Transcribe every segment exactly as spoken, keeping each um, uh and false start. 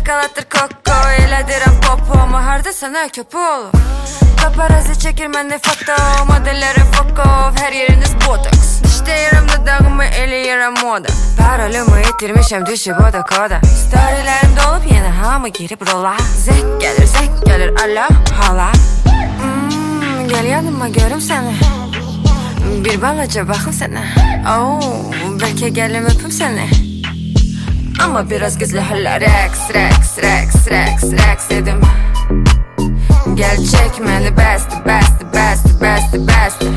Şokolatdır koko, elədirəm popomu. Harda sana köpü olur. Paparazzi çekir məndə foto, modelləri fokov, hər yeriniz botoks. Dişdəyirəm dodağımı, eləyirəm moda. Parolumu itirmişəm, düşüb oda koda. Storylərim dolub, yenə hamı girib rola. Zəng gəlir, zəng gəlir, alo, hala. hmm, Gəl yanıma görüm səni, bir balaca baxım sənə. oh, Bəlkə gəlim öpüm səni. Amma biraz güclü hələ. Rəqs, rəqs, rəqs, rəqs, rəqs dedim. Gəl çək məni, bəsdir, bəsdir, bəsdir, bəsdir, bəsdir.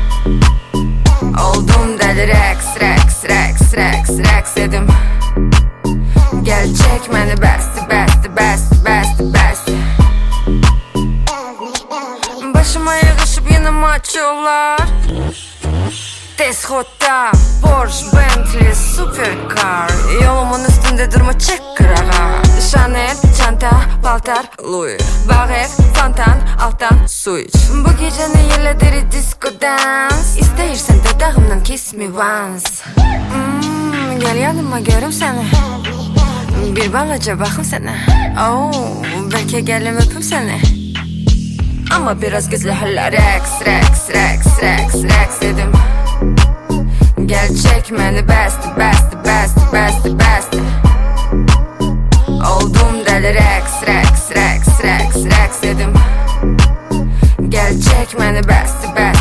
Oldum dəli. Rəqs, rəqs, rəqs, rəqs, rəqs dedim. Gəl çək məni, bəsdir, bəsdir, bəsdir, bəsdir, bəsdir. Başıma yığışıb yenə maçolar. Tesxotda, Porsche, Bentley, supercar. Yolumun üstündə durma, çək qırağa. Chanel, çanta, paltar, Louis. Bağ ev, fontan, altdan su iç. Bu gecəni elədir disco dans. İstəyirsən dodağımdan kiss me once. hmm, Gəl yanıma görüm səni, bir balaca baxım sənə. oh, Bəlkə gəlim öpüm səni. Amma biraz güclü hələ. Rəqs, rəqs, rəqs, rəqs, rəqs dedim. Gəl çək məni, bəsdir, bəsdir, bəsdir, bəsdir, bəsdir. Oldum dəli. Rəqs, rəqs, rəqs, rəqs, rəqs dedim. Gəl çək məni, bəsdir, bəsdir.